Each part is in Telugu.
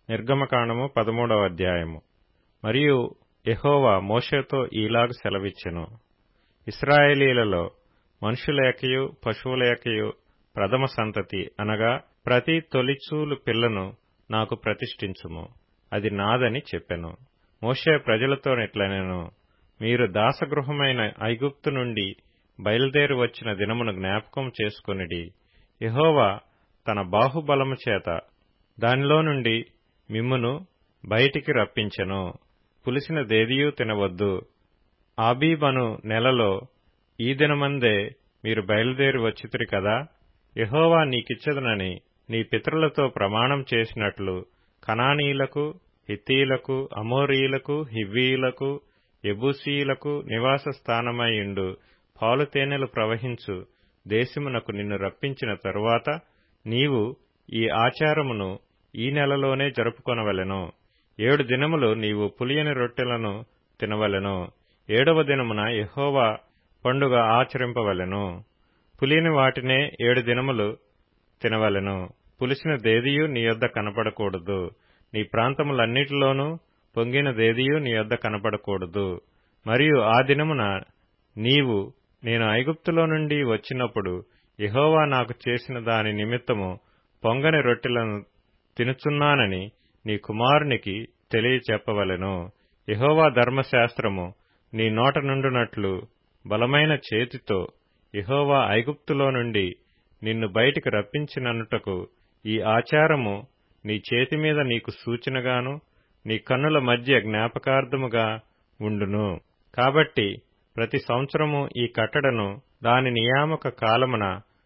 నిర్గమకాండము 13వ అధ్యాయము. మరియు యెహోవా మోషేతో ఈలాగు సెలవిచ్చెను. ఇశ్రాయేలీయులలో మనుషుల యొక్కయు పశువుల యొక్కయు ప్రథమ సంతతి అనగా ప్రతి తొలిచూలు పిల్లను నాకు ప్రతిష్ఠించుము, అది నాదని చెప్పెను. మోషే ప్రజలతోనిట్లనెను, మీరు దాసగృహమైన ఐగుప్తు నుండి బయలుదేరి వచ్చిన దినమును జ్ఞాపకం చేసుకొనిడి. యెహోవా తన బాహుబలము చేత దానిలో నుండి మిమ్మును బయటికి రప్పించెను. పులిసిన దేదియూ తినవద్దు. ఆబీబను నెలలో ఈ దినమందే మీరు బయలుదేరి వచ్చితిరి కదా. యెహోవా నీకిచ్చెదనని నీ పితరులతో ప్రమాణం చేసినట్లు కనానీయులకు, హిత్తీయులకు, అమోరీయులకు, హివ్వీయులకు, యెబూసీయులకు నివాస స్థానమైయుండు పాలుతేనెలు ప్రవహించు దేశమునకు నిన్ను రప్పించిన తరువాత నీవు ఈ ఆచారమును ఈ నెలలోనే జరుపుకొనవలెను. 7 దినములు నీవు పులియని రొట్టెలను తినవలెను. 7వ దినమున యెహోవా పండుగ ఆచరింపవలెను. పులియని వాటినే 7 దినములు తినవలెను. పులిసిన దేదియు నీ యొద్ద కనపడకూడదు. నీ ప్రాంతములన్నిటిలోనూ పొంగిన దేదియు నీ యొద్ద కనపడకూడదు. మరియు ఆ దినమున నీవు నేను ఐగుప్తులో నుండి వచ్చినప్పుడు యెహోవా నాకు చేసిన దాని నిమిత్తము పొంగని రొట్టెలను తినుచున్నానని నీ కుమారునికి తెలియచెప్పవలెను. యెహోవా ధర్మశాస్త్రము నీ నోట నుండునట్లు బలమైన చేతితో యెహోవా ఐగుప్తులో నుండి నిన్ను బయటికి రప్పించిననుటకు ఈ ఆచారము నీ చేతిమీద నీకు సూచనగాను నీ కన్నుల మధ్య జ్ఞాపకార్థముగా ఉండును. కాబట్టి ప్రతి సంవత్సరము ఈ కట్టడను దాని నియామక కాలమున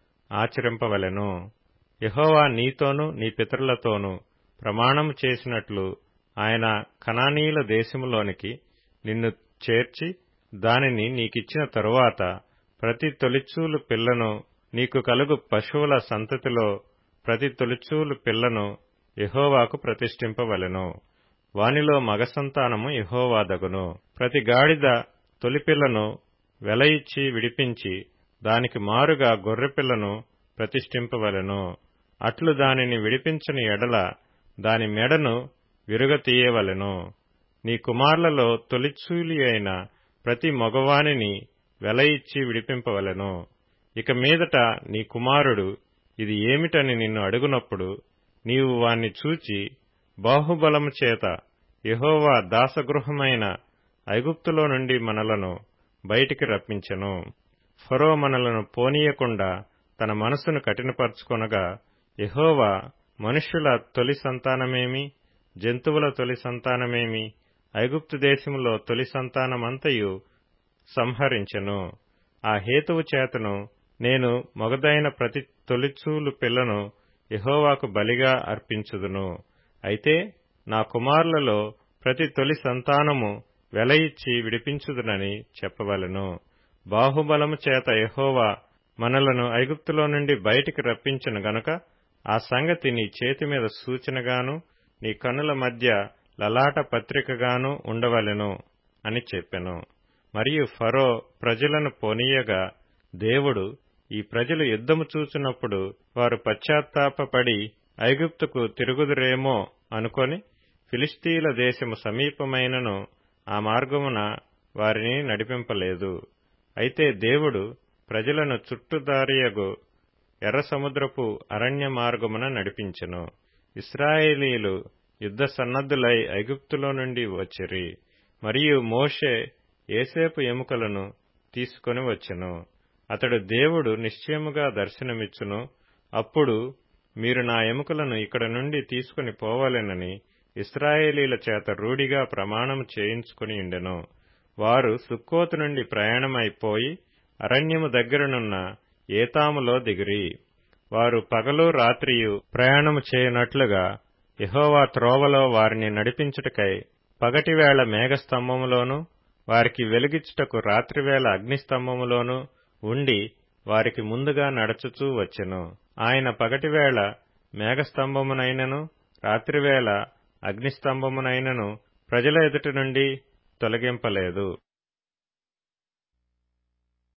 ఆచరింపవలెను. యెహోవా నీతోనూ నీ పితరులతోనూ ప్రమాణము చేసినట్లు ఆయన కనానీయుల దేశములోనికి నిన్ను చేర్చి దానిని నీకిచ్చిన తరువాత ప్రతి తొలిచూలు పిల్లను, నీకు కలుగు పశువుల సంతతిలో ప్రతి తొలిచూలు పిల్లను యెహోవాకు ప్రతిష్ఠింపవలెను. వానిలో మగ సంతానము యెహోవాదగును. ప్రతి గాడిద తొలిపిల్లను వెల ఇచ్చి విడిపించి దానికి మారుగా గొర్రెపిల్లను ప్రతిష్ఠింపవలెను. అట్లు దానిని విడిపించని ఎడల దాని మెడను విరుగతీయవలెను. నీ కుమారులలో తొలిచూలి అయిన ప్రతి మగవానిని వెల ఇచ్చి విడిపింపవలెను. ఇక మీదట నీ కుమారుడు ఇది ఏమిటని నిన్ను అడుగునప్పుడు నీవు వాణ్ణి చూచి, బాహుబలము చేత యెహోవా దాసగృహమైన ఐగుప్తులో నుండి మనలను బయటికి రప్పించెను. ఫరో మనలను పోనీయకుండా తన మనసును కఠినపరచుకొనగా యెహోవా మనుష్యుల తొలి సంతానమేమి, జంతువుల తొలి సంతానమేమి, ఐగుప్తు దేశములో తొలి సంతానమంతయు సంహరించెను. ఆ హేతువు చేతను నేను మొగదైన ప్రతి తొలిచూలు పిల్లను యెహోవాకు బలిగా అర్పించుదును. అయితే నా కుమారులలో ప్రతి తొలి సంతానము వెల ఇచ్చి విడిపించుదునని చెప్పవలెను. బాహుబలము చేత యెహోవా మనలను ఐగుప్తులో నుండి బయటికి రప్పించెను గనుక ఆ సంగతి నీ చేతి మీద సూచనగాను నీ కన్నుల మధ్య లలాట పత్రికగాను ఉండవలెను అని చెప్పెను. మరియు ఫరో ప్రజలను పోనీయగా దేవుడు ఈ ప్రజలు యుద్ధము చూచినప్పుడు వారు పశ్చాత్తాపపడి ఐగుప్తుకు తిరుగుదురేమో అనుకొని ఫిలిష్తీయుల దేశము సమీపమైనను ఆ మార్గమున వారిని నడిపింపలేదు. అయితే దేవుడు ప్రజలను చుట్టుదారియగు ఎర్ర సముద్రపు అరణ్య మార్గమున నడిపించెను. ఇశ్రాయేలీయులు యుద్ధ సన్నద్ధులై ఐగుప్తులో నుండి వచ్చిరి. మరియు మోషే యోసేపు ఎముకలను తీసుకొని వచ్చెను. అతడు దేవుడు నిశ్చయముగా దర్శనమిచ్చును. అప్పుడు మీరు నా ఎముకలను ఇక్కడ నుండి తీసుకుని పోవాలెనని ఇశ్రాయేలీల చేత రూఢిగా ప్రమాణము చేయించుకుని ఉండెను. వారు సుక్కోతు నుండి ప్రయాణమైపోయి అరణ్యము దగ్గరనున్న ఏతాములో దిగిరి. వారు పగలు రాత్రియు ప్రయాణము చేయనట్లుగా యెహోవా త్రోవలో వారిని నడిపించుటకై పగటివేళ మేఘస్తంభములోను వారికి వెలుగిచ్చుటకు రాత్రివేళ అగ్నిస్తంభములోను ఉండి వారికి ముందుగా నడచుచూ వచ్చెను. ఆయన పగటివేళ మేఘస్తంభమునైనను రాత్రివేళ అగ్నిస్తంభమునైనను ప్రజల ఎదుట నుండి తొలగింపలేదు.